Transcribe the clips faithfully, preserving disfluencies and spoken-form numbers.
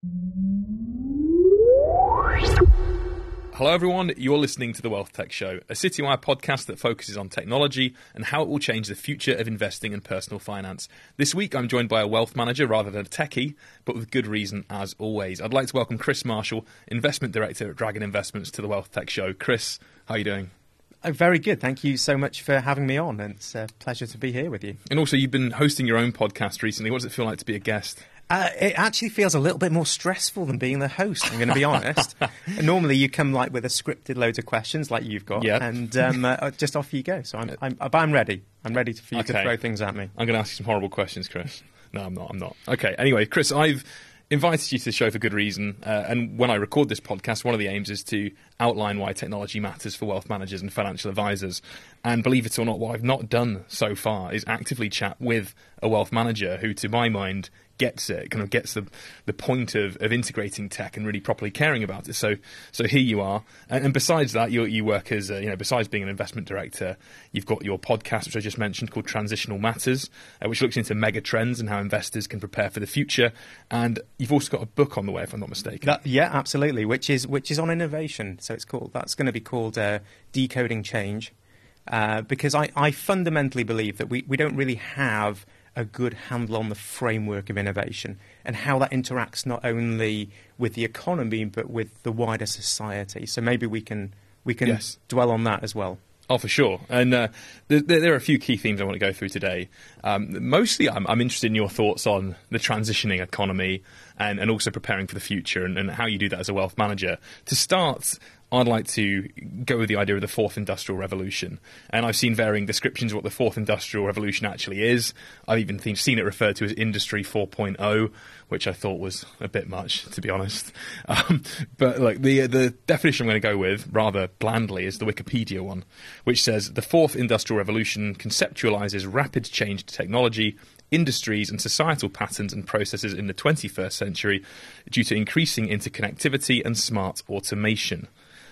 Hello everyone, you're listening to The Wealth Tech Show, a Citywire podcast that focuses on technology and how it will change the future of investing and personal finance. This week I'm joined by a wealth manager rather than a techie, but with good reason as always. I'd like to welcome Chris Marshall, Investment Director at Dragon Investments, to The Wealth Tech Show. Chris, how are you doing? Oh, very good. Thank you so much for having me on. It's a pleasure to be here with you. And also, you've been hosting your own podcast recently. What does it feel like to be a guest? Uh, it actually feels a little bit more stressful than being the host, I'm going to be honest. Normally you come like with a scripted loads of questions like you've got, yep. and um, uh, just off you go. So I'm, I'm, but I'm ready. I'm ready for you okay. to throw things at me. I'm going to ask you some horrible questions, Chris. No, I'm not. I'm not. Okay, anyway, Chris, I've invited you to the show for good reason, uh, and when I record this podcast, one of the aims is to outline why technology matters for wealth managers and financial advisors. And believe it or not, what I've not done so far is actively chat with a wealth manager who, to my mind, gets it, kind of gets the the point of, of integrating tech and really properly caring about it. So so here you are. And, and besides that, you you work as, a, you know, besides being an investment director, you've got your podcast, which I just mentioned, called Transitional Matters, uh, which looks into mega trends and how investors can prepare for the future. And you've also got a book on the way, if I'm not mistaken. That, yeah, absolutely, which is which is on innovation. So it's called, that's going to be called uh, Decoding Change, uh, because I, I fundamentally believe that we, we don't really have a good handle on the framework of innovation and how that interacts not only with the economy but with the wider society. So maybe we can we can yes. dwell on that as well. Oh, for sure. And uh, there, there are a few key themes I want to go through today. Um, mostly I'm, I'm interested in your thoughts on the transitioning economy and, and also preparing for the future and, and how you do that as a wealth manager. To start, I'd like to go with the idea of the fourth industrial revolution. And I've seen varying descriptions of what the fourth industrial revolution actually is. I've even seen it referred to as Industry four point oh, which I thought was a bit much, to be honest. Um, but like the the definition I'm going to go with, rather blandly, is the Wikipedia one, which says the fourth industrial revolution conceptualizes rapid change to technology, industries and societal patterns and processes in the twenty-first century due to increasing interconnectivity and smart automation.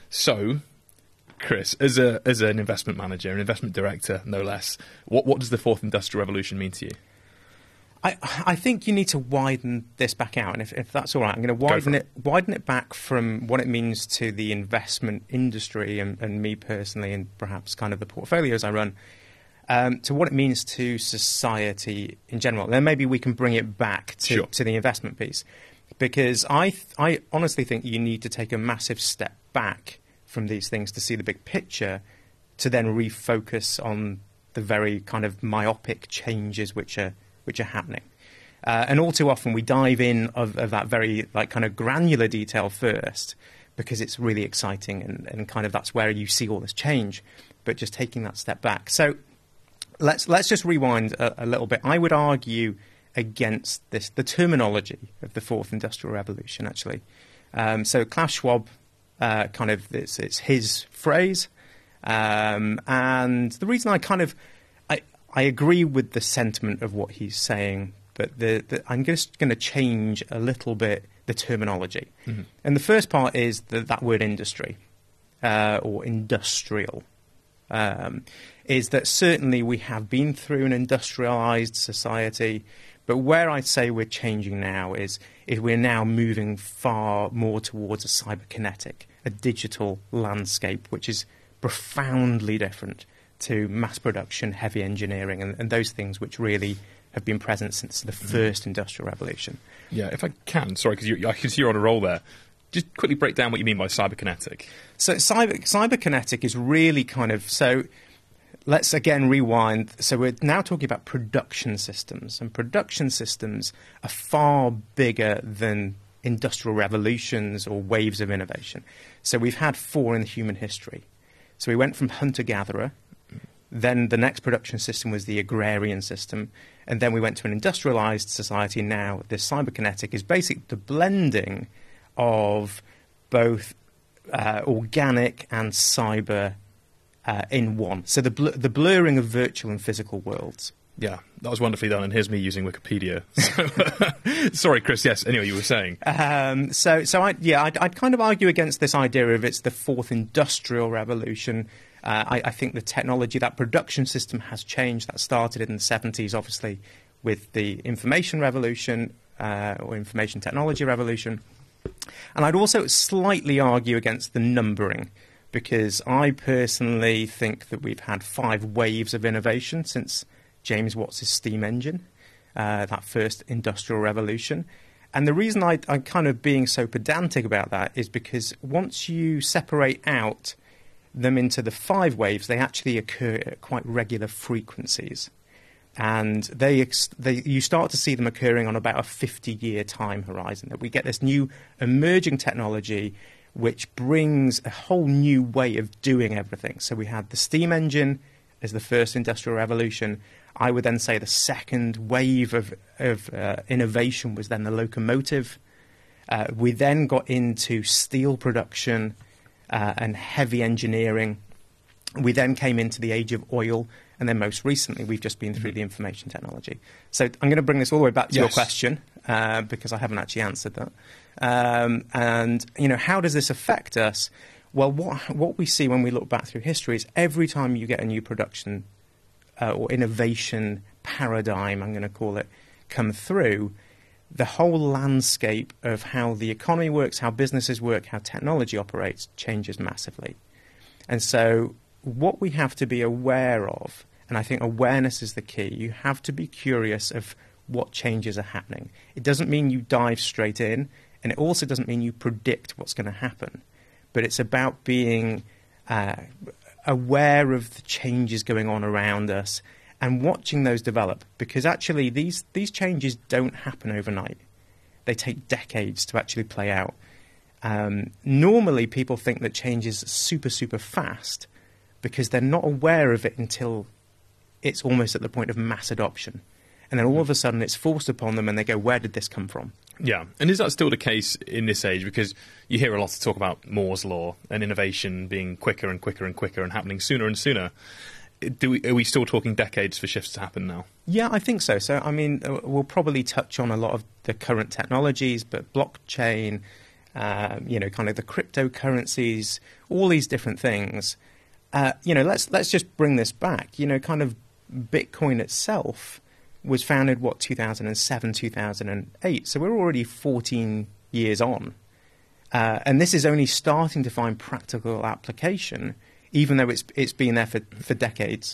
So, Chris, as a as an investment manager, an investment director, no less, what what does the fourth industrial revolution mean to you? I I think you need to widen this back out, and if, if that's all right, I'm going to widen it. it widen it back from what it means to the investment industry and, and me personally, and perhaps kind of the portfolios I run, um, to what it means to society in general. Then maybe we can bring it back to, sure. to the investment piece, because I th- I honestly think you need to take a massive step back from these things to see the big picture, to then refocus on the very kind of myopic changes which are which are happening. Uh, and all too often we dive in of, of that very like kind of granular detail first, because it's really exciting and, and kind of that's where you see all this change, but just taking that step back. So let's let's just rewind a, a little bit. I would argue against this, the terminology of the fourth industrial revolution, actually. Um, so Klaus Schwab, uh, kind of, it's, it's his phrase. Um, and the reason I kind of, I, I agree with the sentiment of what he's saying, but the, the, I'm just going to change a little bit the terminology. Mm-hmm. And the first part is the, that word industry, uh, or industrial. Um, is that certainly we have been through an industrialized society, but where I'd say we're changing now is, is we're now moving far more towards a cyberkinetic, a digital landscape, which is profoundly different to mass production, heavy engineering, and, and those things which really have been present since the first industrial revolution. Yeah, if I can, sorry, because I can see you're on a roll there. Just quickly break down what you mean by cyberkinetic. So cyber, cyberkinetic is really kind of, so let's again rewind. So we're now talking about production systems, and production systems are far bigger than industrial revolutions or waves of innovation. So we've had four in human history. So we went from hunter-gatherer, then the next production system was the agrarian system, and then we went to an industrialized society. Now this cyberkinetic is basically the blending of both uh, organic and cyber uh, in one. So the bl- the blurring of virtual and physical worlds. Yeah, that was wonderfully done, and here's me using Wikipedia. So, sorry, Chris, yes, anyway, you were saying. Um, so, so I, yeah, I'd, I'd kind of argue against this idea of it's the fourth industrial revolution. Uh, I, I think the technology, that production system has changed. That started in the seventies, obviously, with the information revolution. uh, or information technology revolution. And I'd also slightly argue against the numbering, because I personally think that we've had five waves of innovation since James Watts' steam engine, uh, that first industrial revolution. And the reason I, I'm kind of being so pedantic about that is because once you separate out them into the five waves, they actually occur at quite regular frequencies. And they, they, you start to see them occurring on about a fifty-year time horizon. That we get this new emerging technology which brings a whole new way of doing everything. So we had the steam engine as the first industrial revolution. I would then say the second wave of, of uh, innovation was then the locomotive. Uh, we then got into steel production uh, and heavy engineering. We then came into the age of oil. And then most recently, we've just been through the information technology. So I'm going to bring this all the way back to yes. your question, uh, because I haven't actually answered that. Um, and, you know, how does this affect us? Well, what, what we see when we look back through history is every time you get a new production uh, or innovation paradigm, I'm going to call it, come through, the whole landscape of how the economy works, how businesses work, how technology operates changes massively. And so what we have to be aware of, and I think awareness is the key, you have to be curious of what changes are happening. It doesn't mean you dive straight in, and it also doesn't mean you predict what's going to happen. But it's about being uh, aware of the changes going on around us and watching those develop, because actually these, these changes don't happen overnight. They take decades to actually play out. Um, normally people think that change is super, super fast because they're not aware of it until it's almost at the point of mass adoption. And then all of a sudden it's forced upon them and they go, where did this come from? Yeah. And is that still the case in this age? Because you hear a lot of talk about Moore's Law and innovation being quicker and quicker and quicker and happening sooner and sooner. Do we, are we still talking decades for shifts to happen now? Yeah, I think so. So, I mean, we'll probably touch on a lot of the current technologies, but blockchain, uh, you know, kind of the cryptocurrencies, all these different things. Uh, you know, let's let's just bring this back. You know, kind of Bitcoin itself was founded, what, two thousand seven, two thousand eight. So we're already fourteen years on. Uh, and this is only starting to find practical application, even though it's it's been there for, for decades.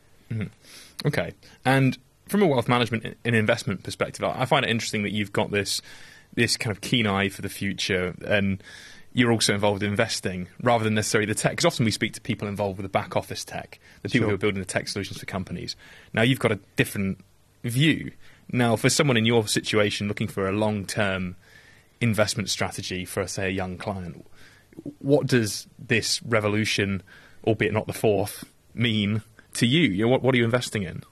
Mm-hmm. Okay. And from a wealth management and investment perspective, I find it interesting that you've got this this kind of keen eye for the future, and you're also involved in investing rather than necessarily the tech. Because often we speak to people involved with the back office tech, the people Sure. who are building the tech solutions for companies. Now, you've got a different view. Now, for someone in your situation looking for a long-term investment strategy for, say, a young client, what does this revolution, albeit not the fourth, mean to you? You know, what, what are you investing in?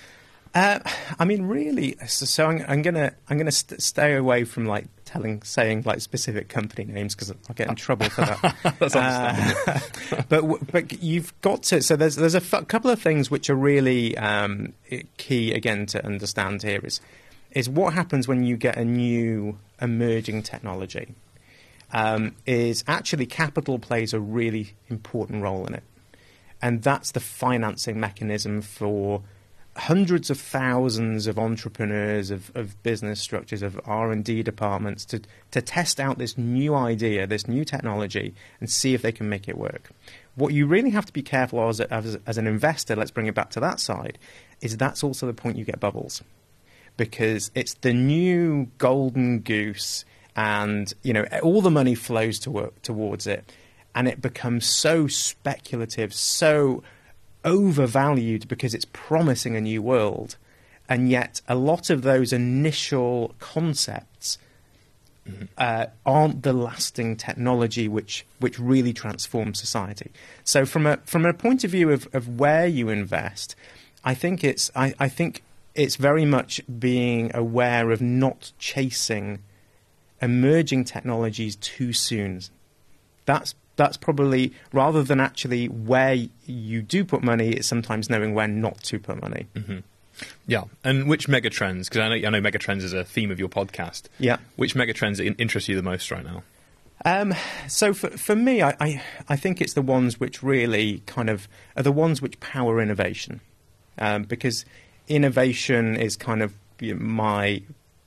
Uh, I mean, really. So, so I'm, I'm gonna I'm gonna st- stay away from like telling saying like specific company names because I'll get in trouble for that. That's understandable. Uh, but but you've got to. So there's there's a f- couple of things which are really um, key again to understand here is is what happens when you get a new emerging technology. Um, is actually capital plays a really important role in it, and that's the financing mechanism for hundreds of thousands of entrepreneurs, of, of business structures, of R and D departments to, to test out this new idea, this new technology, and see if they can make it work. What you really have to be careful of as, as, as an investor, let's bring it back to that side, is that's also the point you get bubbles. Because it's the new golden goose and, you know, all the money flows to work towards it. And it becomes so speculative, so overvalued because it's promising a new world, and yet a lot of those initial concepts mm-hmm. uh, aren't the lasting technology which which really transforms society. So from a from a point of view of, of where you invest, I think it's I, I think it's very much being aware of not chasing emerging technologies too soon. That's That's probably, rather than actually where you do put money, it's sometimes knowing where not to put money. Mm-hmm. Yeah. And which megatrends, because I know, I know megatrends is a theme of your podcast. Yeah. Which megatrends interest you the most right now? Um, so for, for me, I, I, I think it's the ones which really kind of are the ones which power innovation. Um, because innovation is kind of my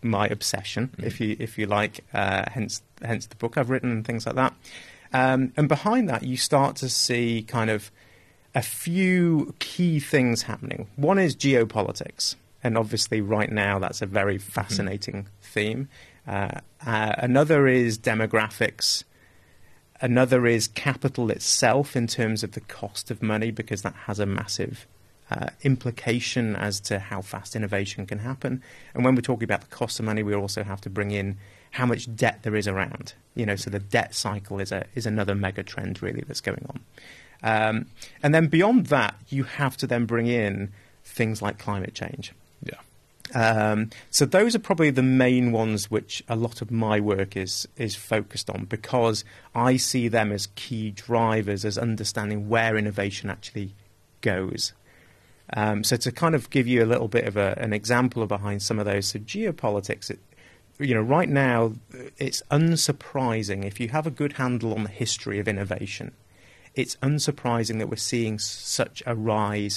my obsession, mm-hmm. if you if you like. Uh, hence hence the book I've written and things like that. Um, and behind that, you start to see kind of a few key things happening. One is geopolitics, and obviously right now that's a very fascinating mm-hmm. theme. Uh, uh, another is demographics. Another is capital itself in terms of the cost of money, because that has a massive uh, implication as to how fast innovation can happen. And when we're talking about the cost of money, we also have to bring in how much debt there is around. You know, so the debt cycle is a is another mega trend really that's going on. Um, and then beyond that, you have to then bring in things like climate change. Yeah. Um, so those are probably the main ones which a lot of my work is is focused on, because I see them as key drivers, as understanding where innovation actually goes. Um, so to kind of give you a little bit of a, an example behind some of those, so geopolitics, it, you know, right now it's unsurprising if you have a good handle on the history of innovation. It's unsurprising that we're seeing such a rise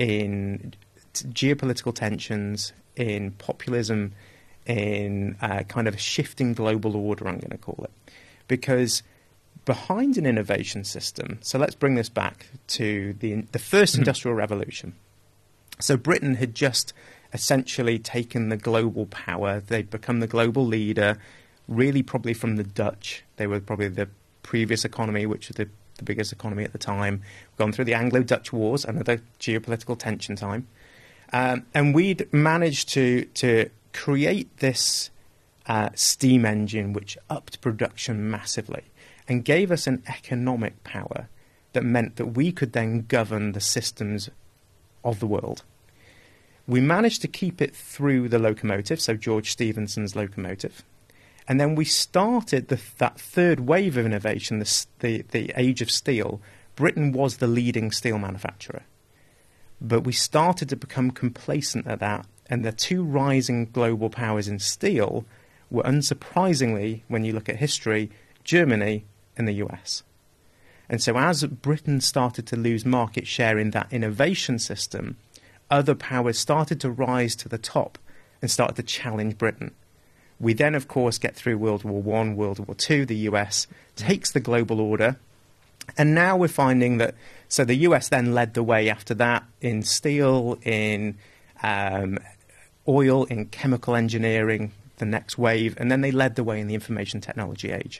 in t- geopolitical tensions, in populism, in uh, kind of a shifting global order, I'm going to call it. Because behind an innovation system, so let's bring this back to the, the first mm-hmm. industrial revolution. So Britain had just essentially taken the global power. They'd become the global leader, really probably from the Dutch. They were probably the previous economy, which was the, the biggest economy at the time. Gone through the Anglo-Dutch Wars, another geopolitical tension time. Um, and we'd managed to to create this uh, steam engine which upped production massively and gave us an economic power that meant that we could then govern the systems of the world. We managed to keep it through the locomotive, so George Stephenson's locomotive. And then we started the, that third wave of innovation, the, the, the age of steel. Britain was the leading steel manufacturer. But we started to become complacent at that, and the two rising global powers in steel were, unsurprisingly, when you look at history, Germany and the U S. And so as Britain started to lose market share in that innovation system, other powers started to rise to the top and started to challenge Britain. We then, of course, get through World War One, World War Two, the U S takes the global order. And now we're finding that, so the U S then led the way after that in steel, in um, oil, in chemical engineering, the next wave, and then they led the way in the information technology age.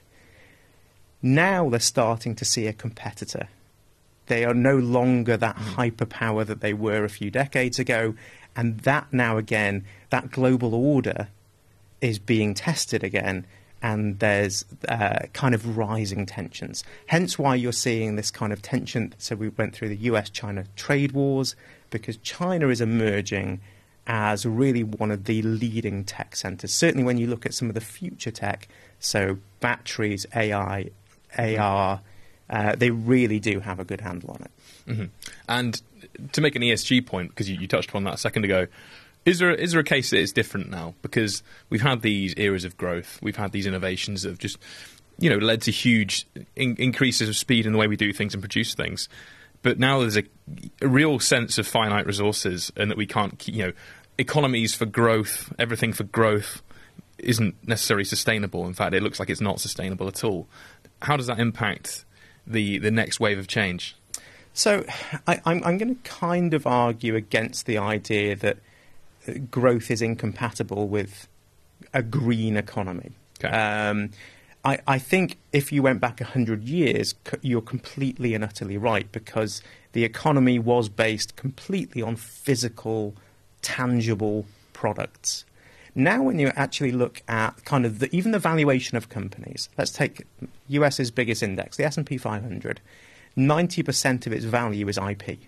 Now they're starting to see a competitor. They are no longer that mm. hyperpower that they were a few decades ago, and that now again, that global order is being tested again. And there's uh, kind of rising tensions. Hence why you're seeing this kind of tension. So we went through the U S China trade wars, because China is emerging as really one of the leading tech centers. Certainly when you look at some of the future tech, so batteries, A I, A R, uh, they really do have a good handle on it. Mm-hmm. And to make an E S G point, because you, you touched upon that a second ago, Is there, is there a case that it's different now? Because we've had these eras of growth, we've had these innovations that have just, you know, led to huge in- increases of speed in the way we do things and produce things. But now there's a, a real sense of finite resources, and that we can't keep, you know, economies for growth, everything for growth isn't necessarily sustainable. In fact, it looks like it's not sustainable at all. How does that impact the, the next wave of change? So I, I'm, I'm going to kind of argue against the idea that growth is incompatible with a green economy. Okay. Um, I, I think if you went back one hundred years, you're completely and utterly right, because the economy was based completely on physical, tangible products. Now when you actually look at kind of the, even the valuation of companies, let's take US's biggest index, the S and P five hundred, ninety percent of its value is I P.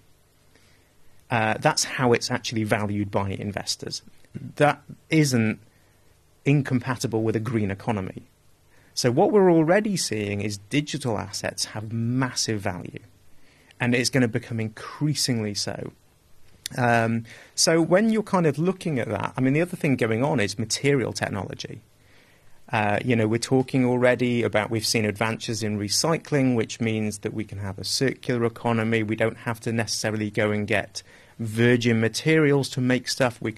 Uh, that's how it's actually valued by investors. That isn't incompatible with a green economy. So what we're already seeing is digital assets have massive value, and it's going to become increasingly so. Um, so when you're kind of looking at that, I mean, the other thing going on is material technology. Uh, you know, we're talking already about, we've seen advances in recycling, which means that we can have a circular economy. We don't have to necessarily go and get virgin materials to make stuff. We can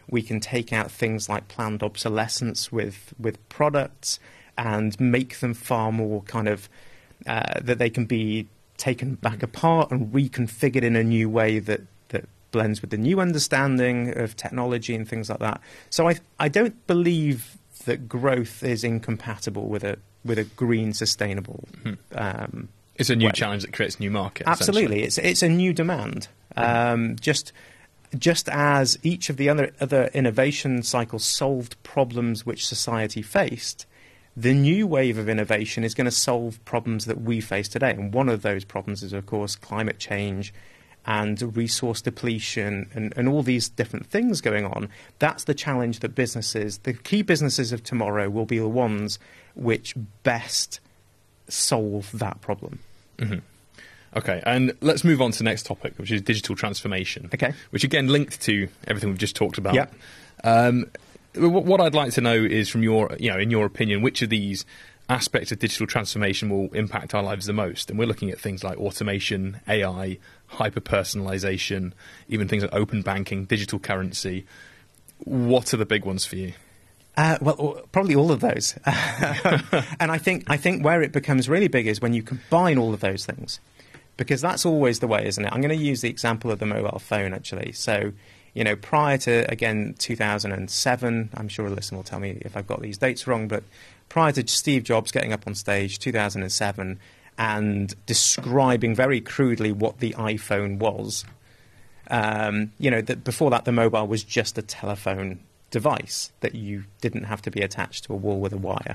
We can take out things like planned obsolescence with, with products and make them far more kind of, uh, that they can be taken back apart and reconfigured in a new way that, that blends with the new understanding of technology and things like that. So I, I don't believe that growth is incompatible with a, with a green, sustainable hmm. um It's a new way. challenge that creates new markets. Absolutely, it's it's a new demand. Um, just just as each of the other other innovation cycles solved problems which society faced, the new wave of innovation is going to solve problems that we face today. And one of those problems is, of course, climate change and resource depletion and, and all these different things going on. That's the challenge that businesses, the key businesses of tomorrow, will be the ones which best solve that problem. Mm-hmm. Okay, and let's move on to the next topic, which is digital transformation. Okay. Which, again, linked to everything we've just talked about. Yep. Um, what I'd like to know is, from your, you know, in your opinion, which of these aspects of digital transformation will impact our lives the most? And we're looking at things like automation, A I, hyper-personalization, even things like open banking, digital currency. What are the big ones for you? Uh, well, probably all of those. And I think I think where it becomes really big is when you combine all of those things, because that's always the way, isn't it? I'm going to use the example of the mobile phone, actually. So, you know, prior to, again, two thousand seven, I'm sure a listener will tell me if I've got these dates wrong, but prior to Steve Jobs getting up on stage, two thousand seven, and describing very crudely what the iPhone was, um, you know, that before that the mobile was just a telephone device that you didn't have to be attached to a wall with a wire.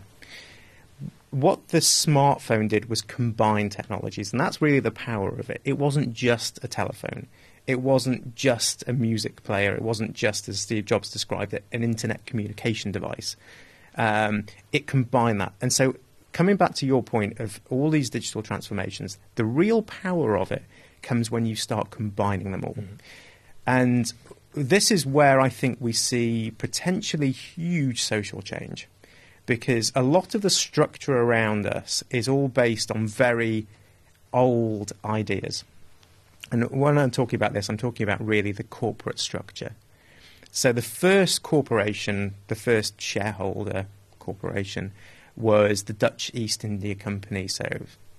What the smartphone did was combine technologies, and that's really the power of it. It wasn't just a telephone. It wasn't just a music player. It wasn't just, as Steve Jobs described it, an internet communication device. Um, it combined that. And so coming back to your point of all these digital transformations, the real power of it comes when you start combining them all. Mm-hmm. And this is where I think we see potentially huge social change, because a lot of the structure around us is all based on very old ideas. And when I'm talking about this, I'm talking about really the corporate structure. So the first corporation, the first shareholder corporation, was the Dutch East India Company, so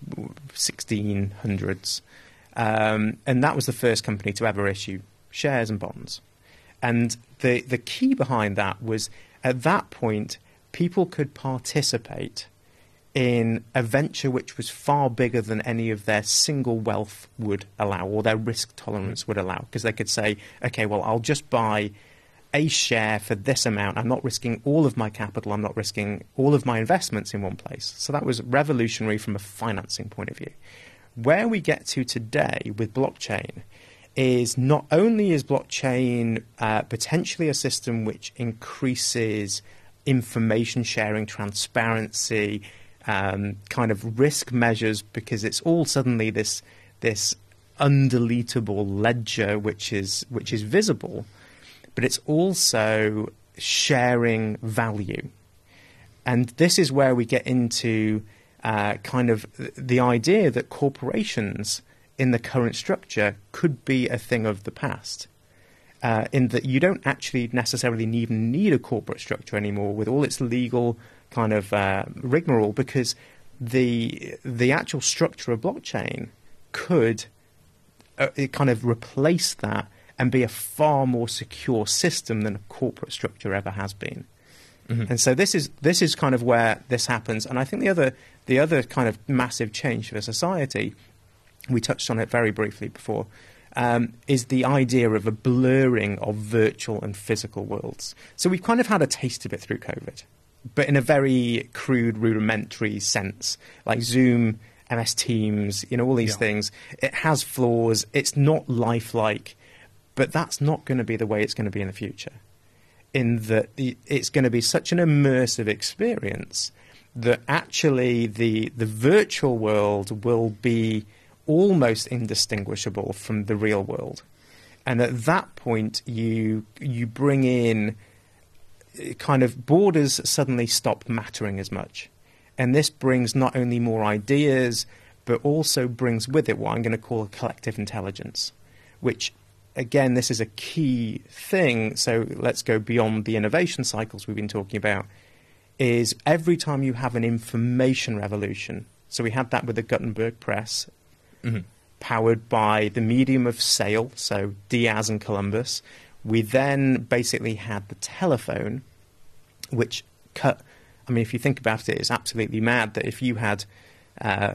sixteen hundreds. Um, and that was the first company to ever issue shares and bonds. And the, the key behind that was, at that point, people could participate in a venture which was far bigger than any of their single wealth would allow, or their risk tolerance would allow, because they could say, okay, well, I'll just buy a share for this amount. I'm not risking all of my capital. I'm not risking all of my investments in one place. So that was revolutionary from a financing point of view. Where we get to today with blockchain is not only is blockchain uh, potentially a system which increases information sharing, transparency, um, kind of risk measures, because it's all suddenly this this undeletable ledger which is which is visible, but it's also sharing value. And this is where we get into uh, kind of the idea that corporations in the current structure could be a thing of the past, uh, in that you don't actually necessarily even need a corporate structure anymore with all its legal kind of uh, rigmarole, because the the actual structure of blockchain could uh, it kind of replace that and be a far more secure system than a corporate structure ever has been. Mm-hmm. And so this is this is kind of where this happens. And I think the other the other kind of massive change for society, we touched on it very briefly before, um, is the idea of a blurring of virtual and physical worlds. So we've kind of had a taste of it through COVID, but in a very crude, rudimentary sense, like Zoom, M S Teams, you know, all these yeah. things. It has flaws. It's not lifelike, but that's not going to be the way it's going to be in the future, in that it's going to be such an immersive experience that actually the the virtual world will be almost indistinguishable from the real world. And at that point, you you bring in kind of borders suddenly stop mattering as much. And this brings not only more ideas, but also brings with it what I'm going to call a collective intelligence, which again, this is a key thing. So let's go beyond the innovation cycles we've been talking about. Is every time you have an information revolution, so we had that with the Gutenberg press, mm-hmm. powered by the medium of sale, so Diaz and Columbus. We then basically had the telephone, which cut. I mean, if you think about it, it's absolutely mad that if you had uh,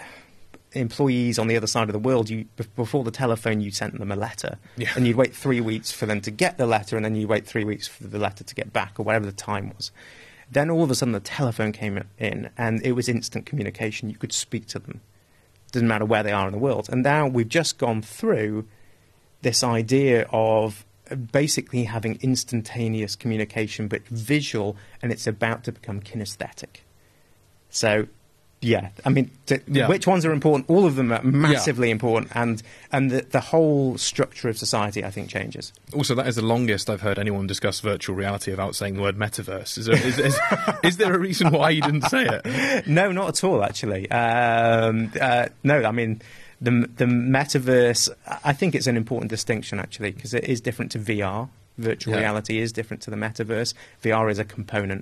employees on the other side of the world, you before the telephone, you sent them a letter, yeah. and you'd wait three weeks for them to get the letter, and then you wait three weeks for the letter to get back, or whatever the time was. Then all of a sudden the telephone came in and it was instant communication. You could speak to them. Doesn't matter where they are in the world. And now we've just gone through this idea of basically having instantaneous communication but visual, and it's about to become kinesthetic. So, yeah, I mean, t- yeah. which ones are important? All of them are massively yeah. important, and and the, the whole structure of society, I think, changes. Also, that is the longest I've heard anyone discuss virtual reality without saying the word metaverse. Is there, is, is, is there a reason why you didn't say it? No, not at all, actually. Um, uh, no, I mean, the, the metaverse, I think it's an important distinction, actually, because it is different to V R. Virtual yeah. reality is different to the metaverse. V R is a component.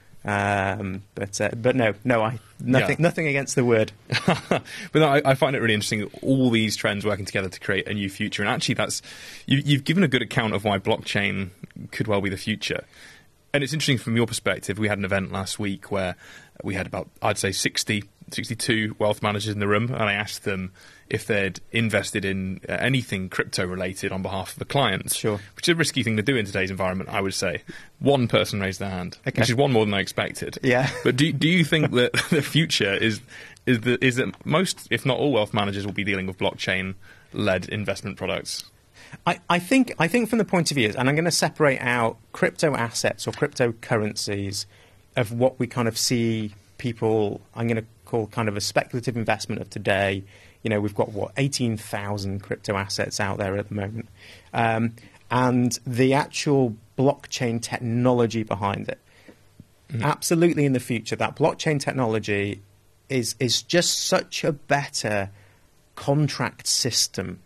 Um, but uh, but no, no, I nothing yeah. nothing against the word. But no, I, I find it really interesting. All these trends working together to create a new future, and actually, that's you, you've given a good account of why blockchain could well be the future. And it's interesting from your perspective. We had an event last week where we had about, I'd say, sixty, sixty-two wealth managers in the room, and I asked them if they'd invested in uh, anything crypto-related on behalf of the clients, sure. which is a risky thing to do in today's environment, I would say. One person raised their hand, okay. which is one more than I expected. Yeah. But do do you think that the future is is, the, is that most, if not all, wealth managers will be dealing with blockchain-led investment products? I, I think I think from the point of view, and I'm going to separate out crypto assets or cryptocurrencies of what we kind of see people, I'm going to call kind of a speculative investment of today. You know, we've got, what, eighteen thousand crypto assets out there at the moment. Um, and the actual blockchain technology behind it. Mm-hmm. Absolutely in the future, that blockchain technology is is just such a better contract system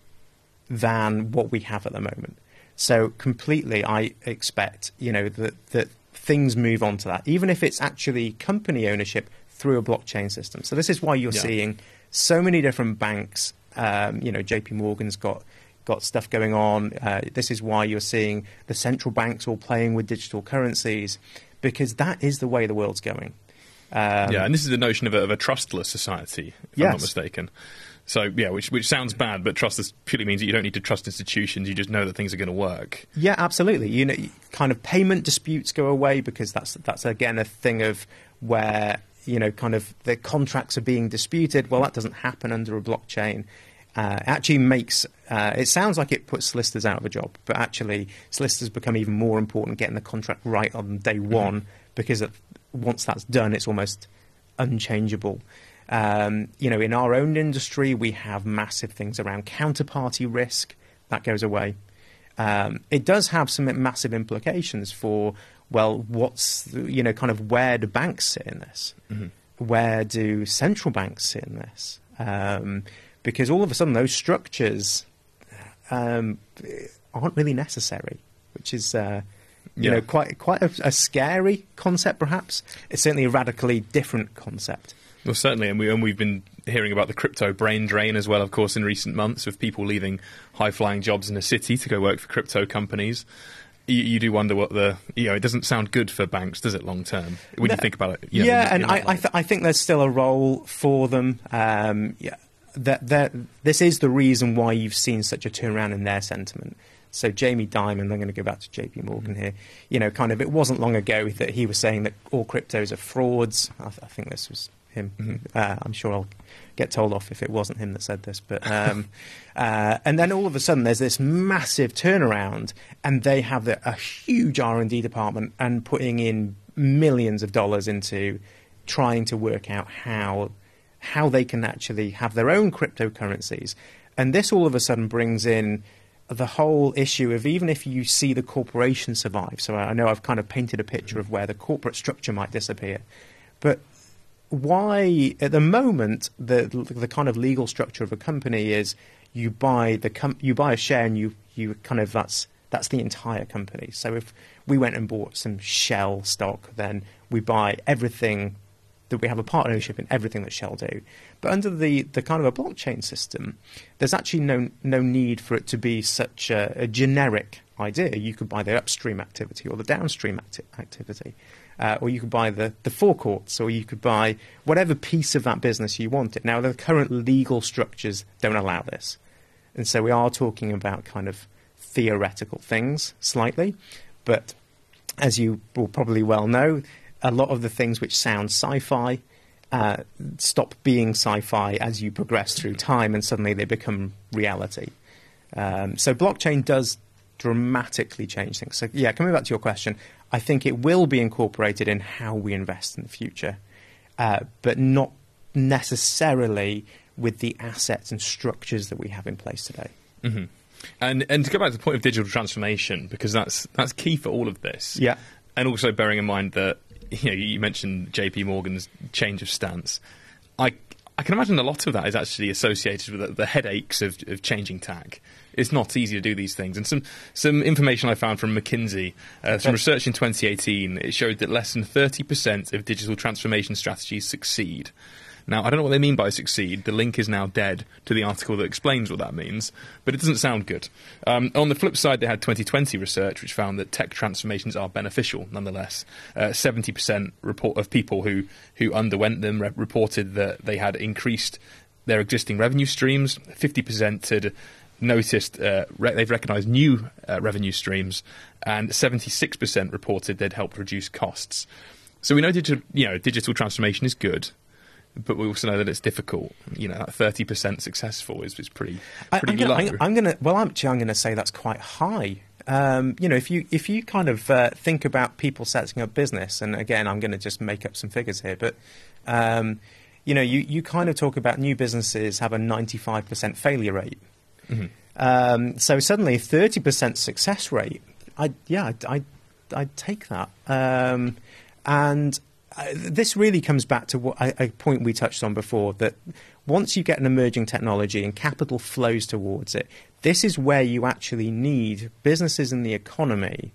than what we have at the moment. So completely, I expect, you know, that, that things move on to that, even if it's actually company ownership through a blockchain system. So this is why you're yeah. seeing so many different banks. Um, you know, J P Morgan's got got stuff going on. Uh, this is why you're seeing the central banks all playing with digital currencies, because that is the way the world's going. Um, yeah, and this is the notion of a, of a trustless society, if yes. I'm not mistaken. So, yeah, which which sounds bad, but trustless purely means that you don't need to trust institutions. You just know that things are going to work. Yeah, absolutely. You know, kind of payment disputes go away because that's that's again a thing of where, you know, kind of the contracts are being disputed. Well, that doesn't happen under a blockchain. Uh, it actually makes uh, it sounds like it puts solicitors out of a job, but actually solicitors become even more important getting the contract right on day one, mm-hmm. because it, once that's done, it's almost unchangeable. Um, you know, in our own industry, we have massive things around counterparty risk. That goes away. Um, it does have some massive implications for, well, what's, you know, kind of where do banks sit in this? Mm-hmm. Where do central banks sit in this? Um, because all of a sudden those structures um, aren't really necessary, which is, uh, you yeah. know, quite quite a, a scary concept, perhaps. It's certainly a radically different concept. Well, certainly, and, we, and we've been hearing about the crypto brain drain as well, of course, in recent months, with people leaving high-flying jobs in the city to go work for crypto companies. You, you do wonder what the, you know, it doesn't sound good for banks, does it, long term, when no, you think about it? You know, yeah, in, in and I, I, th- I think there's still a role for them. Um, yeah, that, that this is the reason why you've seen such a turnaround in their sentiment. So Jamie Dimon, I'm going to go back to J P Morgan here, you know, kind of, it wasn't long ago that he was saying that all cryptos are frauds. I, th- I think this was him. Mm-hmm. Uh, I'm sure I'll get told off if it wasn't him that said this. But um, uh, and then all of a sudden there's this massive turnaround, and they have the, a huge R and D department and putting in millions of dollars into trying to work out how how they can actually have their own cryptocurrencies. And this all of a sudden brings in the whole issue of, even if you see the corporation survive, so I know I've kind of painted a picture of where the corporate structure might disappear, but why, at the moment, the the kind of legal structure of a company is you buy the com- you buy a share and you, you you kind of that's that's the entire company. So if we went and bought some Shell stock, then we buy everything that we have a part ownership in everything that Shell do. But under the, the kind of a blockchain system, there's actually no no need for it to be such a, a generic idea. You could buy the upstream activity or the downstream acti- activity, uh, or you could buy the, the forecourts, or you could buy whatever piece of that business you wanted. Now, the current legal structures don't allow this. And so we are talking about kind of theoretical things slightly. But as you will probably well know, a lot of the things which sound sci-fi uh, stop being sci-fi as you progress through time, and suddenly they become reality. Um, so blockchain does dramatically change things. So yeah, coming back to your question, I think it will be incorporated in how we invest in the future, uh, but not necessarily with the assets and structures that we have in place today. Mm-hmm. And and to go back to the point of digital transformation, because that's that's key for all of this. Yeah. And also bearing in mind that, you know, you mentioned J P Morgan's change of stance. I I can imagine a lot of that is actually associated with the, the headaches of, of changing tack. It's not easy to do these things. And some, some information I found from McKinsey, uh, some research in twenty eighteen, it showed that less than thirty percent of digital transformation strategies succeed. Now, I don't know what they mean by succeed. The link is now dead to the article that explains what that means, but it doesn't sound good. Um, on the flip side, they had twenty twenty research, which found that tech transformations are beneficial, nonetheless. Uh, seventy percent report of people who, who underwent them re- reported that they had increased their existing revenue streams. fifty percent had noticed uh, re- they've recognised new uh, revenue streams, and seventy-six percent reported they'd helped reduce costs. So we know digital, you know, digital transformation is good, but we also know that it's difficult. You know, that thirty percent successful is, is pretty, pretty I, low. I'm gonna, I'm gonna, well, actually, I'm going to say that's quite high. Um, you know, if you if you kind of uh, think about people setting up business, and again, I'm going to just make up some figures here, but um, you know, you, you kind of talk about new businesses have a ninety-five percent failure rate. Mm-hmm. Um, so suddenly, thirty percent success rate. I yeah, I I I'd take that. Um, and uh, this really comes back to what a, a point we touched on before, that once you get an emerging technology and capital flows towards it, this is where you actually need businesses in the economy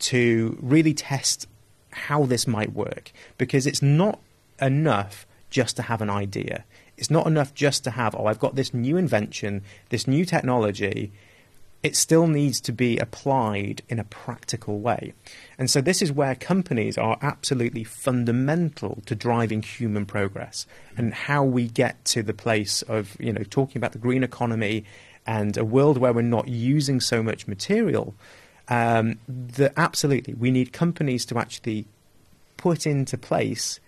to really test how this might work, because it's not enough just to have an idea. It's not enough just to have, oh, I've got this new invention, this new technology. It still needs to be applied in a practical way. And so this is where companies are absolutely fundamental to driving human progress, and how we get to the place of, you know, talking about the green economy and a world where we're not using so much material. Um, that absolutely, we need companies to actually put into place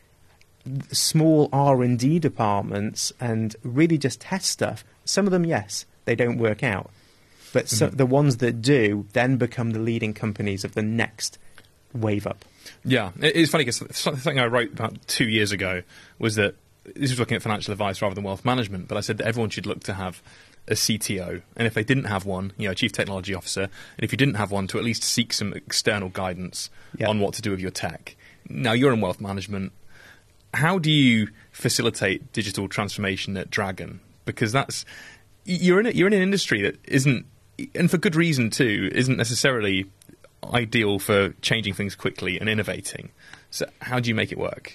small R and D departments and really just test stuff. Some of them, yes, they don't work out. But so mm-hmm. the ones that do then become the leading companies of the next wave up. Yeah, it's funny because something I wrote about two years ago was that this was looking at financial advice rather than wealth management, but I said that everyone should look to have a C T O, and if they didn't have one, you know, a chief technology officer, and if you didn't have one, to at least seek some external guidance yep. on what to do with your tech. Now, you're in wealth management. How do you facilitate digital transformation at Dragon? Because that's you're in a, you're in an industry that isn't, and for good reason too, isn't necessarily ideal for changing things quickly and innovating. So how do you make it work?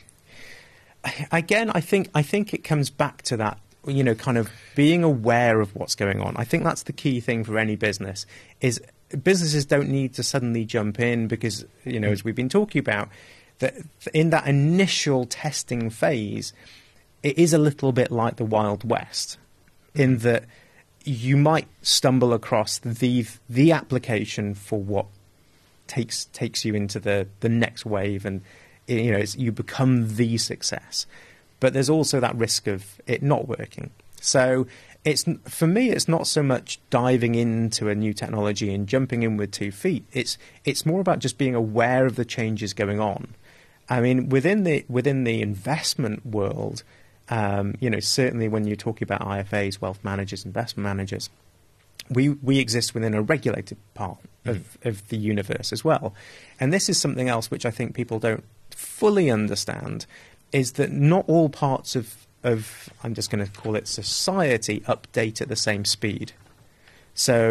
Again, I think I think it comes back to that, you know, kind of being aware of what's going on. I think that's the key thing for any business, is businesses don't need to suddenly jump in because, you know, as we've been talking about, that in that initial testing phase, it is a little bit like the Wild West, in that you might stumble across the the application for what takes takes you into the, the next wave, and you know it's, you become the success. But there's also that risk of it not working. So it's for me, it's not so much diving into a new technology and jumping in with two feet. It's it's more about just being aware of the changes going on. I mean, within the within the investment world, um, you know, certainly when you're talking about I F As, wealth managers, investment managers, we we exist within a regulated part of, mm. of the universe as well. And this is something else which I think people don't fully understand, is that not all parts of, of I'm just going to call it society, update at the same speed. So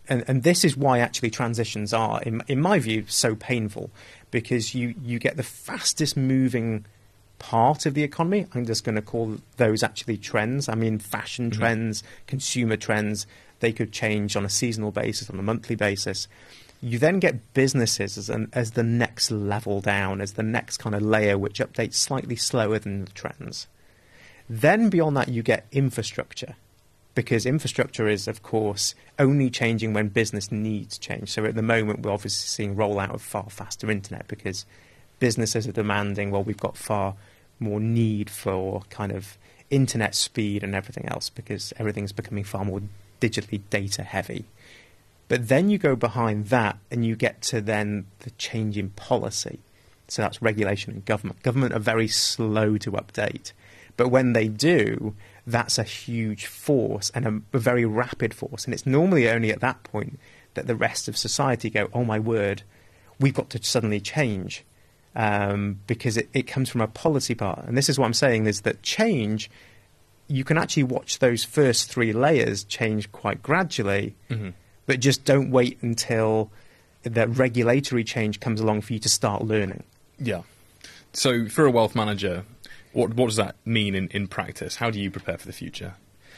and, and this is why actually transitions are, in, in my view, so painful, because you, you get the fastest moving part of the economy. I'm just going to call those actually trends. I mean, fashion mm-hmm. trends, consumer trends, they could change on a seasonal basis, on a monthly basis. You then get businesses as, an, as the next level down, as the next kind of layer, which updates slightly slower than the trends. Then beyond that, you get infrastructure, because infrastructure is, of course, only changing when business needs change. So at the moment, we're obviously seeing rollout of far faster internet because businesses are demanding, well, we've got far more need for kind of internet speed and everything else because everything's becoming far more digitally data heavy. But then you go behind that and you get to then the change in policy. So that's regulation and government. Government are very slow to update. But when they do, that's a huge force and a, a very rapid force. And it's normally only at that point that the rest of society go, oh, my word, we've got to suddenly change. Um, because it, it comes from a policy part. And this is what I'm saying, is that change, you can actually watch those first three layers change quite gradually, mm-hmm. but just don't wait until the regulatory change comes along for you to start learning. Yeah. So for a wealth manager, what, what does that mean in, in practice? How do you prepare for the future?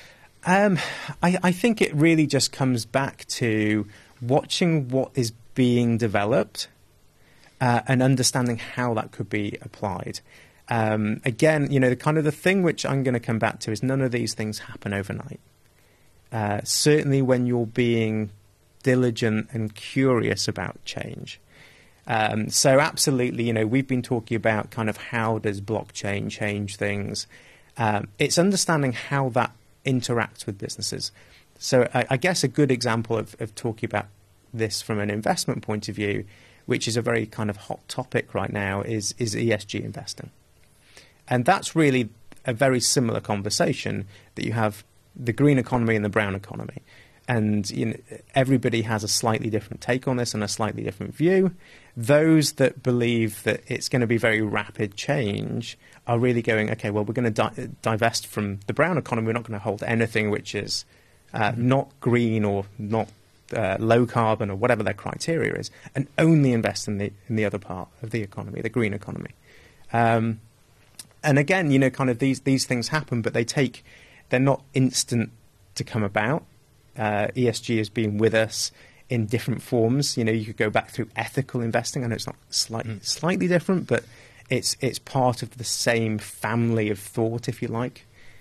Um, I, I think it really just comes back to watching what is being developed uh, and understanding how that could be applied. Um, again, you know, the kind of the thing which I'm going to come back to is none of these things happen overnight. Uh, certainly when you're being diligent and curious about change. Um, so absolutely, you know, we've been talking about kind of how does blockchain change things. Um, it's understanding how that interacts with businesses. So I, I guess a good example of, of talking about this from an investment point of view, which is a very kind of hot topic right now, is, is E S G investing. And that's really a very similar conversation that you have the green economy and the brown economy. And you know, everybody has a slightly different take on this and a slightly different view. Those that believe that it's going to be very rapid change are really going, okay, well, we're going to di- divest from the brown economy. We're not going to hold anything which is uh, not green or not uh, low carbon or whatever their criteria is, and only invest in the in the other part of the economy, the green economy. Um, and again, you know, kind of these these things happen, but they take, they're not instant to come about. Uh, E S G has been with us in different forms. You know, you could go back through ethical investing. I know it's not slightly mm. slightly different, but it's it's part of the same family of thought, if you like.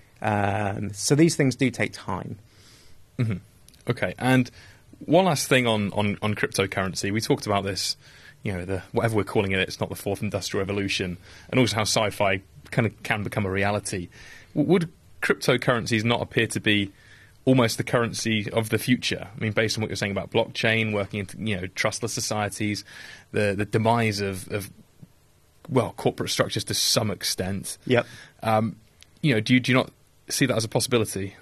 Um, so these things do take time. Mm-hmm. Okay, and one last thing on, on, on cryptocurrency. We talked about this, you know, the whatever we're calling it, it's not the fourth industrial revolution, and also how sci-fi kind of can become a reality. Would cryptocurrencies not appear to be almost the currency of the future? I mean, based on what you're saying about blockchain, working into, you know, trustless societies, the the demise of, of well, corporate structures to some extent. Yep. Um, you know, do you do you not see that as a possibility?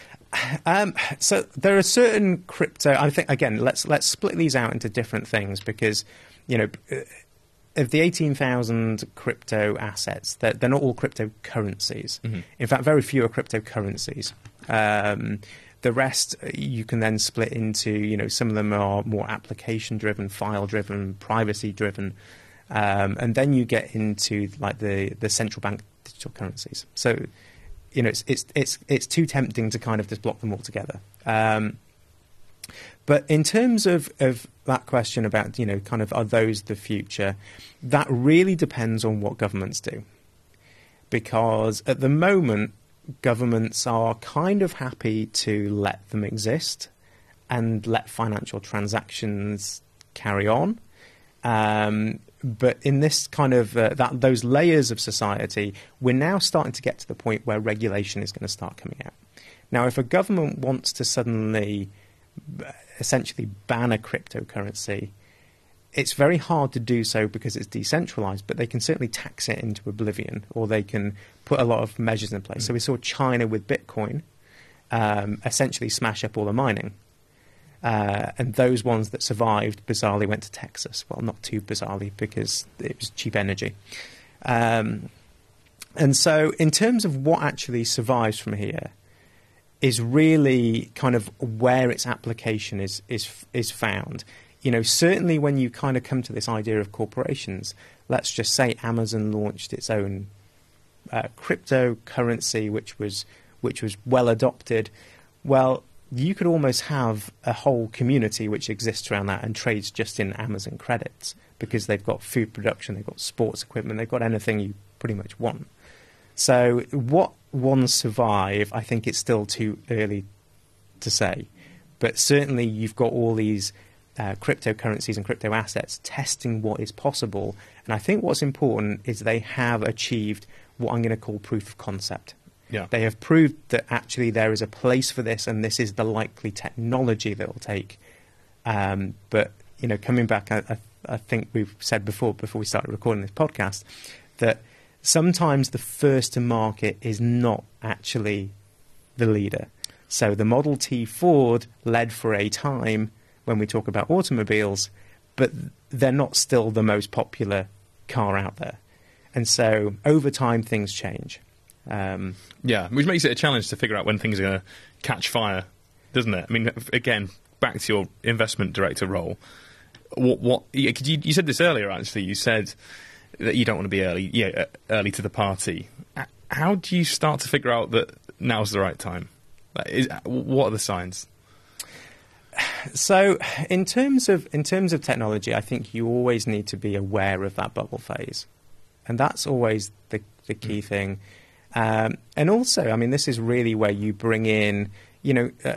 Um, so there are certain crypto. I think again, let's let's split these out into different things because, you know, of the eighteen thousand crypto assets, they're, they're not all cryptocurrencies. Mm-hmm. In fact, very few are cryptocurrencies. Um, the rest you can then split into, you know, some of them are more application-driven, file-driven, privacy-driven, um, and then you get into like the, the central bank digital currencies. So, you know, it's it's it's it's too tempting to kind of just block them all together. Um, but in terms of, of that question about, you know, kind of are those the future, that really depends on what governments do, because at the moment, governments are kind of happy to let them exist and let financial transactions carry on. Um, but in this kind of uh, that those layers of society, we're now starting to get to the point where regulation is going to start coming out. Now, if a government wants to suddenly essentially ban a cryptocurrency, it's very hard to do so because it's decentralized, but they can certainly tax it into oblivion, or they can put a lot of measures in place. Mm. So we saw China with Bitcoin um, essentially smash up all the mining. Uh, and those ones that survived bizarrely went to Texas. Well, not too bizarrely because it was cheap energy. Um, and so in terms of what actually survives from here, is really kind of where its application is is is found. You know, certainly when you kind of come to this idea of corporations, let's just say Amazon launched its own uh, cryptocurrency, which was which was well adopted. Well, you could almost have a whole community which exists around that and trades just in Amazon credits because they've got food production, they've got sports equipment, they've got anything you pretty much want. So what one survive, I think it's still too early to say. But certainly you've got all these uh, cryptocurrencies and crypto assets testing what is possible. And I think what's important is they have achieved what I'm going to call proof of concept. Yeah. They have proved that actually there is a place for this and this is the likely technology that will take. Um, but, you know, coming back, I, I, I think we've said before, before we started recording this podcast, that sometimes the first to market is not actually the leader. So the Model T Ford led for a time when we talk about automobiles, but they're not still the most popular car out there. And so over time, things change. Um, yeah, which makes it a challenge to figure out when things are going to catch fire, doesn't it? I mean, again, back to your investment director role. What, what you, you said this earlier, actually. You said that you don't want to be early, yeah, early to the party. How do you start to figure out that now's the right time? Is, what are the signs? So, in terms of in terms of technology, I think you always need to be aware of that bubble phase, and that's always the the key mm. thing. Um, and also, I mean, this is really where you bring in, you know, uh,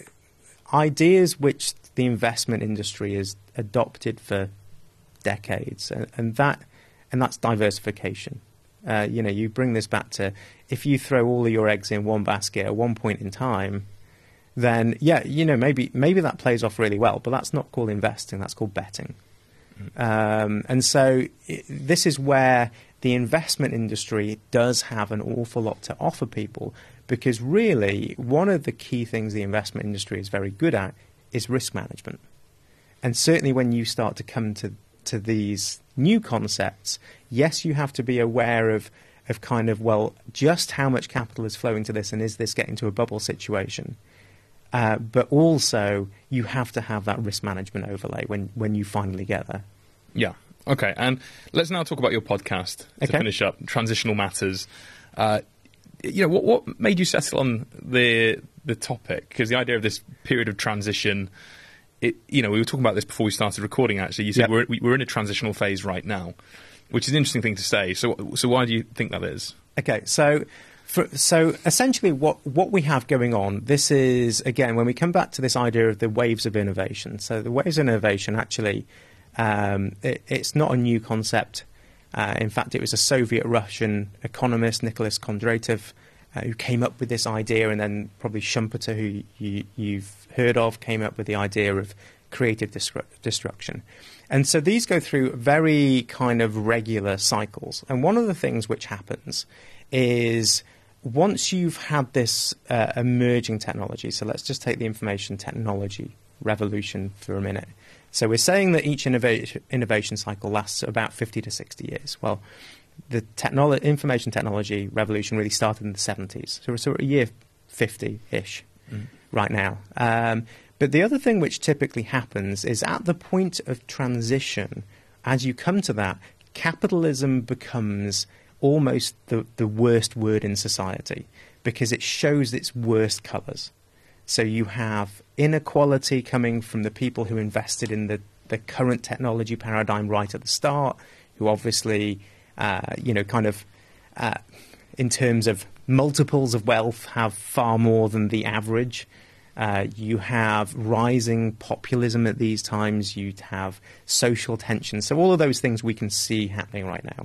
ideas which the investment industry has adopted for decades, and, and that. And that's diversification. Uh, you know, you bring this back to if you throw all of your eggs in one basket at one point in time, then yeah, you know, maybe maybe that plays off really well, but that's not called investing. That's called betting. Mm. Um, and so it, this is where the investment industry does have an awful lot to offer people, because really one of the key things the investment industry is very good at is risk management. And certainly when you start to come to to these new concepts, yes, you have to be aware of, of kind of, well, just how much capital is flowing to this and is this getting to a bubble situation? Uh, but also you have to have that risk management overlay when, when you finally get there. Yeah. Okay. And let's now talk about your podcast to okay. finish up, Transitional Matters. Uh, you know, what, what made you settle on the the topic? Because the idea of this period of transition, It, you know, we were talking about this before we started recording, actually. You said yep. we're, we're in a transitional phase right now, which is an interesting thing to say. So so why do you think that is? Okay, so for, so essentially what, what we have going on, this is, again, when we come back to this idea of the waves of innovation. So the waves of innovation, actually, um, it, it's not a new concept. Uh, in fact, it was a Soviet-Russian economist, Nicholas Kondratiev, uh, who came up with this idea, and then probably Schumpeter, who you, you've heard of, came up with the idea of creative destru- destruction. And so these go through very kind of regular cycles. And one of the things which happens is once you've had this uh, emerging technology, so let's just take the information technology revolution for a minute. So we're saying that each innovation, innovation cycle lasts about fifty to sixty years. Well, the technolo- information technology revolution really started in the seventies. So we're sort of year fifty-ish. Mm. Right now. Um, but the other thing which typically happens is at the point of transition, as you come to that, capitalism becomes almost the, the worst word in society because it shows its worst colours. So you have inequality coming from the people who invested in the, the current technology paradigm right at the start, who obviously, uh, you know, kind of, uh, in terms of multiples of wealth, have far more than the average. Uh, you have rising populism at these times. You have social tension. So all of those things we can see happening right now.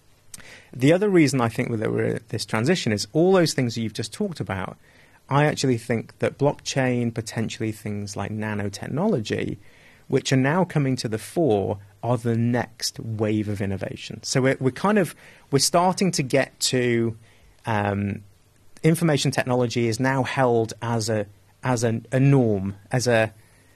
The other reason I think that we're at this transition is all those things that you've just talked about. I actually think that blockchain, potentially things like nanotechnology, which are now coming to the fore, are the next wave of innovation. So we're, we're kind of, we're starting to get to, um, information technology is now held as a, as a, a norm, as a,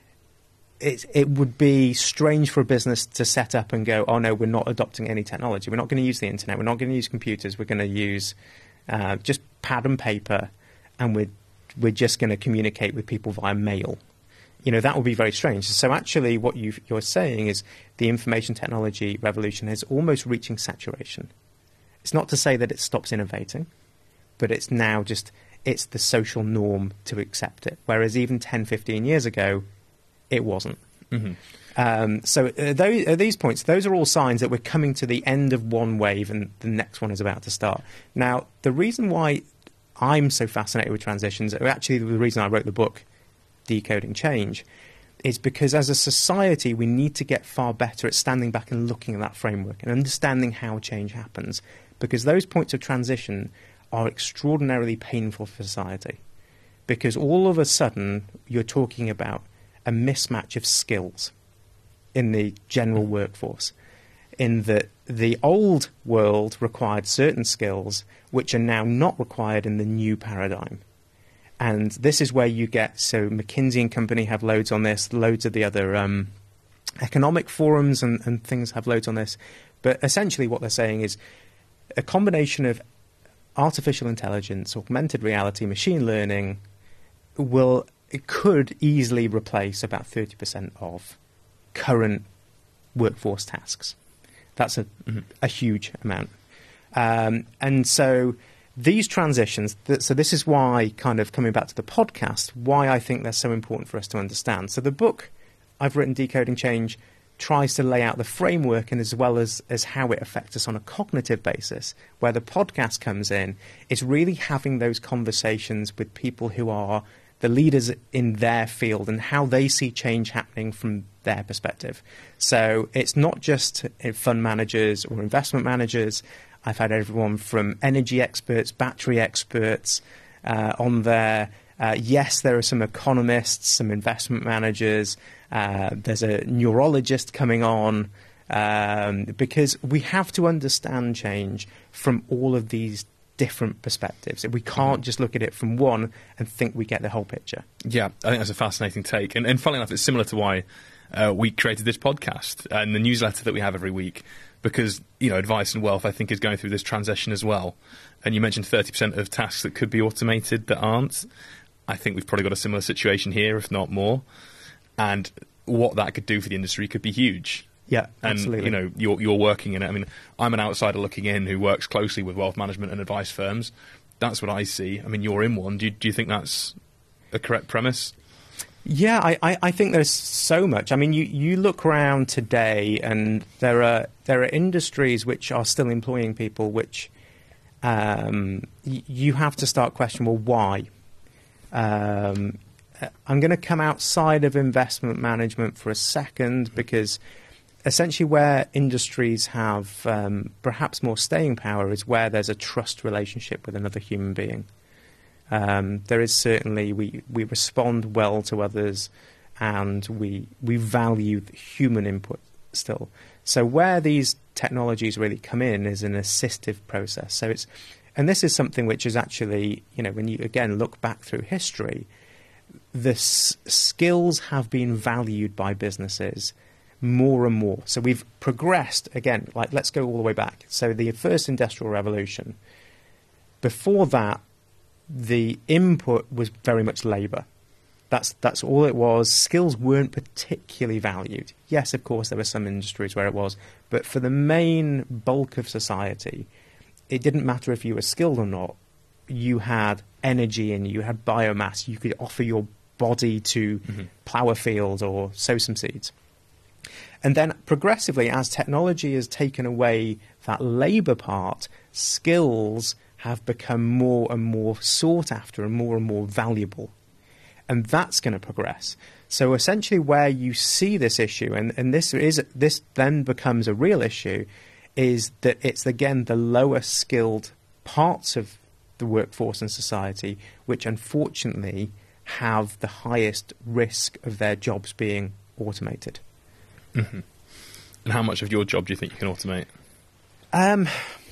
it, it would be strange for a business to set up and go, oh no, we're not adopting any technology. We're not going to use the internet. We're not going to use computers. We're going to use uh, just pad and paper, and we're we're just going to communicate with people via mail. You know, that would be very strange. So actually what you you're saying is the information technology revolution is almost reaching saturation. It's not to say that it stops innovating, but it's now just, it's the social norm to accept it. Whereas even ten, fifteen years ago, it wasn't. Mm-hmm. Um, so uh, those, uh, these points, those are all signs that we're coming to the end of one wave and the next one is about to start. Now, the reason why I'm so fascinated with transitions, actually the reason I wrote the book, Decoding Change, is because as a society we need to get far better at standing back and looking at that framework and understanding how change happens, because those points of transition are extraordinarily painful for society, because all of a sudden you're talking about a mismatch of skills in the general workforce, in that the old world required certain skills which are now not required in the new paradigm. And this is where you get, so McKinsey and Company have loads on this, loads of the other um, economic forums and, and things have loads on this. But essentially what they're saying is a combination of artificial intelligence, augmented reality, machine learning will, it could easily replace about thirty percent of current workforce tasks. That's a, mm-hmm. a huge amount. Um, and so these transitions, th- so this is why, kind of coming back to the podcast, why I think they're so important for us to understand. So the book I've written, Decoding Change, tries to lay out the framework and as well as, as how it affects us on a cognitive basis. Where the podcast comes in, it's really having those conversations with people who are the leaders in their field and how they see change happening from their perspective. So it's not just fund managers or investment managers. I've had everyone from energy experts, battery experts uh, on there. Uh, yes, there are some economists, some investment managers. Uh, there's a neurologist coming on um, because we have to understand change from all of these different perspectives. We can't just look at it from one and think we get the whole picture. Yeah, I think that's a fascinating take. And, and funnily enough, it's similar to why uh, we created this podcast and the newsletter that we have every week. Because, you know, advice and wealth, I think, is going through this transition as well. And you mentioned thirty percent of tasks that could be automated that aren't. I think we've probably got a similar situation here, if not more. And what that could do for the industry could be huge. Yeah, and, absolutely. you know, you're, you're working in it. I mean, I'm an outsider looking in who works closely with wealth management and advice firms. That's what I see. I mean, you're in one. Do you, do you think that's a correct premise? Yeah, I, I, I think there's so much. I mean, you, you look around today and there are there are industries which are still employing people which um, y- you have to start questioning, well, why? Um, I'm going to come outside of investment management for a second because essentially where industries have um, perhaps more staying power is where there's a trust relationship with another human being. Um, there is certainly, we, we respond well to others and we we value human input still. So where these technologies really come in is an assistive process. So it's, and this is something which is actually, you know, when you again look back through history, the s- skills have been valued by businesses more and more. So we've progressed, again, like let's go all the way back. So the first industrial revolution, before that, the input was very much labour. That's that's all it was. Skills weren't particularly valued. Yes, of course, there were some industries where it was, but for the main bulk of society, it didn't matter if you were skilled or not. You had energy and you had biomass. You could offer your body to mm-hmm. plough a field or sow some seeds. And then progressively, as technology has taken away that labour part, skills have become more and more sought after and more and more valuable. And that's going to progress. So essentially where you see this issue, and, and this is this then becomes a real issue, is that it's, again, the lower skilled parts of the workforce and society which unfortunately have the highest risk of their jobs being automated. Mm-hmm. And how much of your job do you think you can automate? Um...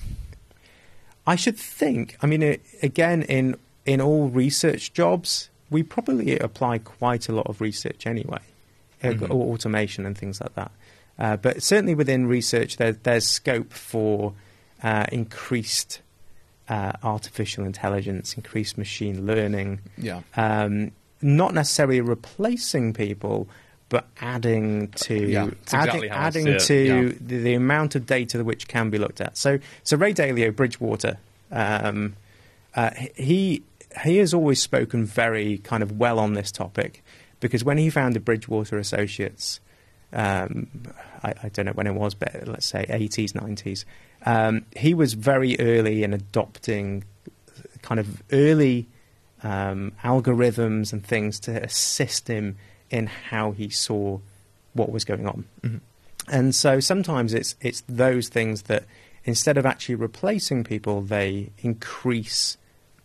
I should think, I mean, it, again, in in all research jobs, we probably apply quite a lot of research anyway, mm-hmm. or automation and things like that. Uh, but certainly within research, there, there's scope for uh, increased uh, artificial intelligence, increased machine learning. Yeah. Um, not necessarily replacing people, but adding to Yeah, it's exactly adding, how I adding see it, to yeah. the, the amount of data which can be looked at. So, so Ray Dalio, Bridgewater, um, uh, he he has always spoken very kind of well on this topic, because when he founded Bridgewater Associates, um, I, I don't know when it was, but let's say eighties, nineties, um, he was very early in adopting kind of early um, algorithms and things to assist him in how he saw what was going on. Mm-hmm. And so sometimes it's it's those things that instead of actually replacing people, they increase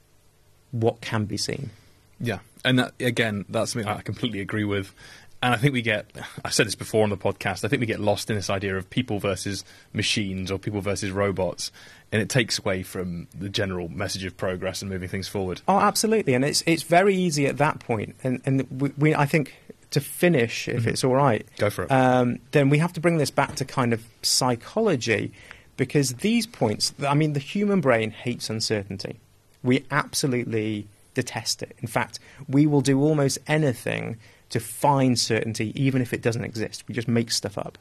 what can be seen. Yeah, and that, again, that's something I completely agree with. And I think we get, I've said this before on the podcast, I think we get lost in this idea of people versus machines or people versus robots, and it takes away from the general message of progress and moving things forward. Oh, absolutely, and it's it's very easy at that point. And and we, we I think to finish, if mm-hmm. it's all right, go for it. Um, then we have to bring this back to kind of psychology, because these points, I mean, the human brain hates uncertainty. We absolutely detest it. In fact, we will do almost anything to find certainty, even if it doesn't exist. We just make stuff up.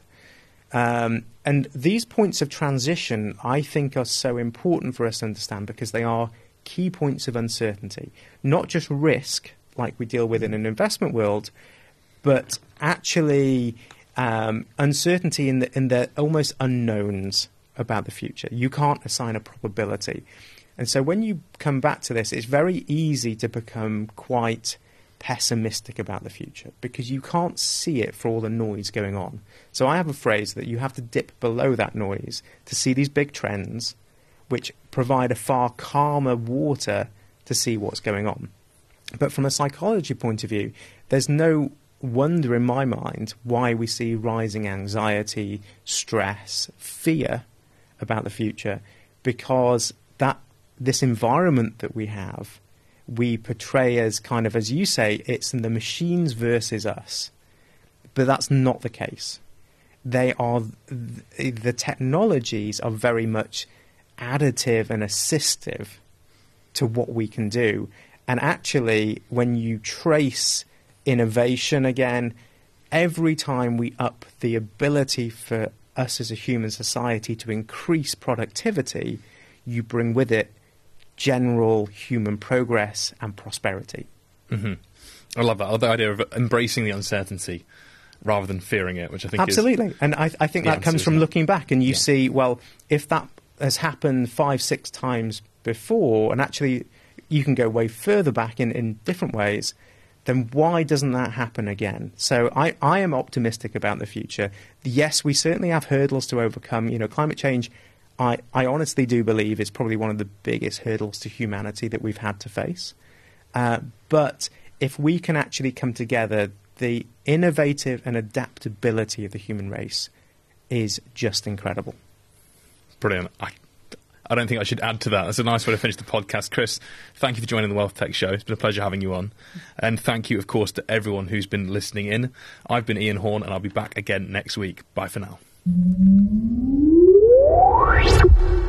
Um, and these points of transition, I think, are so important for us to understand, because they are key points of uncertainty. Not just risk, like we deal with in an investment world, but actually um, uncertainty in the, in the almost unknowns about the future. You can't assign a probability. And so when you come back to this, it's very easy to become quite pessimistic about the future, because you can't see it for all the noise going on. So I have a phrase that you have to dip below that noise to see these big trends, which provide a far calmer water to see what's going on. But from a psychology point of view, there's no wonder in my mind why we see rising anxiety, stress, fear about the future, because that this environment that we have, we portray as kind of, as you say, it's the machines versus us. But that's not the case. They are, the technologies are very much additive and assistive to what we can do. And actually, when you trace innovation again, every time we up the ability for us as a human society to increase productivity, you bring with it general human progress and prosperity. Mm-hmm. I love that. I love the idea of embracing the uncertainty rather than fearing it, which I think absolutely. is And I, I think that answer, comes from it? looking back, and you yeah. see, well, if that has happened five, six times before, and actually you can go way further back in, in different ways, then why doesn't that happen again? So I, I am optimistic about the future. Yes, we certainly have hurdles to overcome. You know, climate change, I, I honestly do believe is probably one of the biggest hurdles to humanity that we've had to face. Uh, but if we can actually come together, the innovative and adaptability of the human race is just incredible. Brilliant. I, I don't think I should add to that. That's a nice way to finish the podcast. Chris, thank you for joining the Wealth Tech Show. It's been a pleasure having you on. And thank you, of course, to everyone who's been listening in. I've been Ian Horn, and I'll be back again next week. Bye for now.